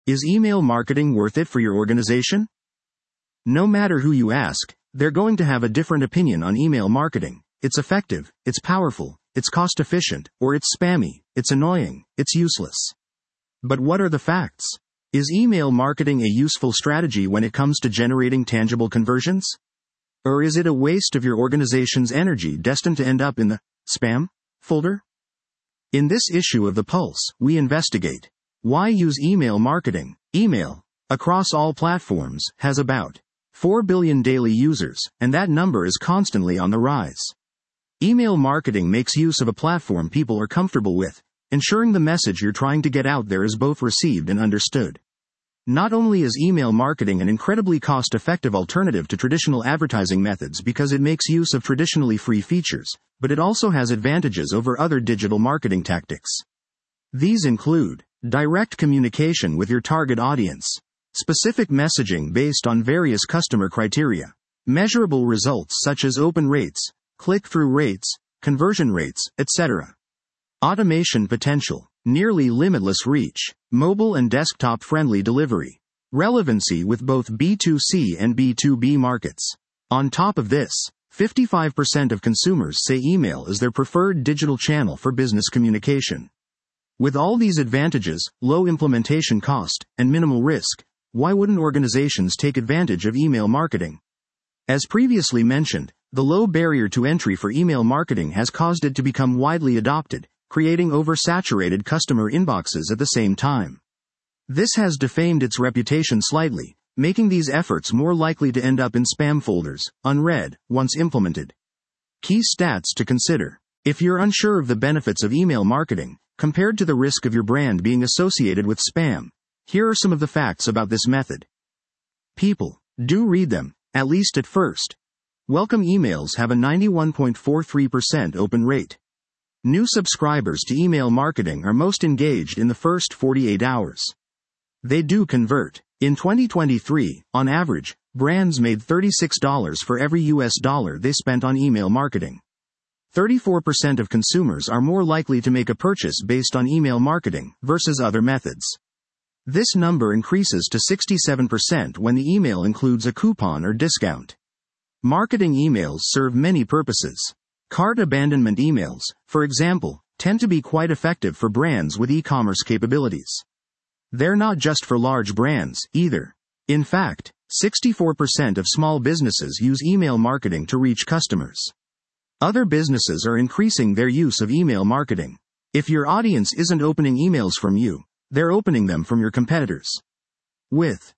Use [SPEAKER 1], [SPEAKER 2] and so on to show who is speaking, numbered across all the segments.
[SPEAKER 1] Is email marketing worth it for your organization? No matter who you ask, they're going to have a different opinion on email marketing. It's effective, it's powerful, it's cost efficient, or it's spammy, it's annoying, it's useless. But what are the facts? Is email marketing a useful strategy when it comes to generating tangible conversions? Or is it a waste of your organization's energy destined to end up in the spam folder? In this issue of The Pulse, we investigate why use email marketing. Email, across all platforms, has about 4 billion daily users, and that number is constantly on the rise. Email marketing makes use of a platform people are comfortable with, ensuring the message you're trying to get out there is both received and understood. Not only is email marketing an incredibly cost-effective alternative to traditional advertising methods because it makes use of traditionally free features, but it also has advantages over other digital marketing tactics. These include direct communication with your target audience, specific messaging based on various customer criteria, measurable results such as open rates, click-through rates, conversion rates, etc. Automation potential, nearly limitless reach, mobile and desktop-friendly delivery, relevancy with both B2C and B2B markets. On top of this, 55% of consumers say email is their preferred digital channel for business communication. With all these advantages, low implementation cost, and minimal risk, why wouldn't organizations take advantage of email marketing? As previously mentioned, the low barrier to entry for email marketing has caused it to become widely adopted, creating oversaturated customer inboxes at the same time. This has defamed its reputation slightly, making these efforts more likely to end up in spam folders, unread, once implemented. Key stats to consider. If you're unsure of the benefits of email marketing, compared to the risk of your brand being associated with spam, here are some of the facts about this method. People do read them, at least at first. Welcome emails have a 91.43% open rate. New subscribers to email marketing are most engaged in the first 48 hours. They do convert. In 2023, on average, brands made $36 for every US dollar they spent on email marketing. 34% of consumers are more likely to make a purchase based on email marketing versus other methods. This number increases to 67% when the email includes a coupon or discount. Marketing emails serve many purposes. Cart abandonment emails, for example, tend to be quite effective for brands with e-commerce capabilities. They're not just for large brands, either. In fact, 64% of small businesses use email marketing to reach customers. Other businesses are increasing their use of email marketing. If your audience isn't opening emails from you, they're opening them from your competitors. With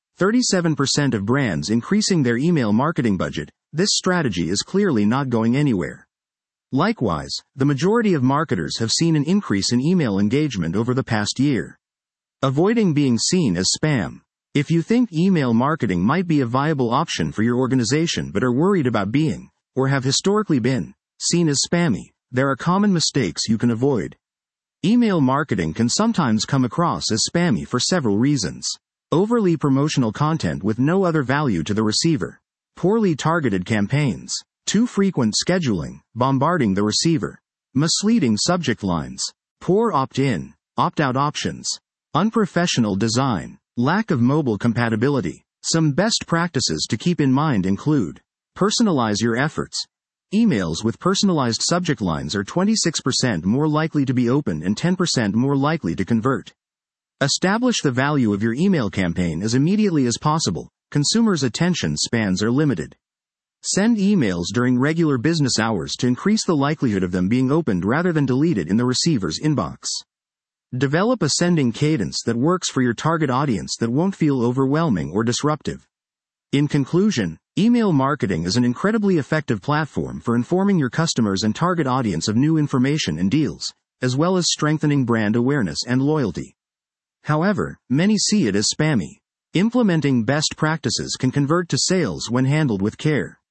[SPEAKER 1] 37% of brands increasing their email marketing budget, this strategy is clearly not going anywhere. Likewise, the majority of marketers have seen an increase in email engagement over the past year. Avoiding being seen as spam. If you think email marketing might be a viable option for your organization but are worried about being, or have historically been, seen as spammy, there are common mistakes you can avoid. Email marketing can sometimes come across as spammy for several reasons. Overly promotional content with no other value to the receiver. Poorly targeted campaigns. Too frequent scheduling, bombarding the receiver. Misleading subject lines. Poor opt-in, opt-out options. Unprofessional design. Lack of mobile compatibility. Some best practices to keep in mind include: personalize your efforts. Emails with personalized subject lines are 26% more likely to be opened and 10% more likely to convert. Establish the value of your email campaign as immediately as possible. Consumers' attention spans are limited. Send emails during regular business hours to increase the likelihood of them being opened rather than deleted in the receiver's inbox. Develop a sending cadence that works for your target audience that won't feel overwhelming or disruptive. In conclusion, email marketing is an incredibly effective platform for informing your customers and target audience of new information and deals, as well as strengthening brand awareness and loyalty. However, many see it as spammy. Implementing best practices can convert to sales when handled with care.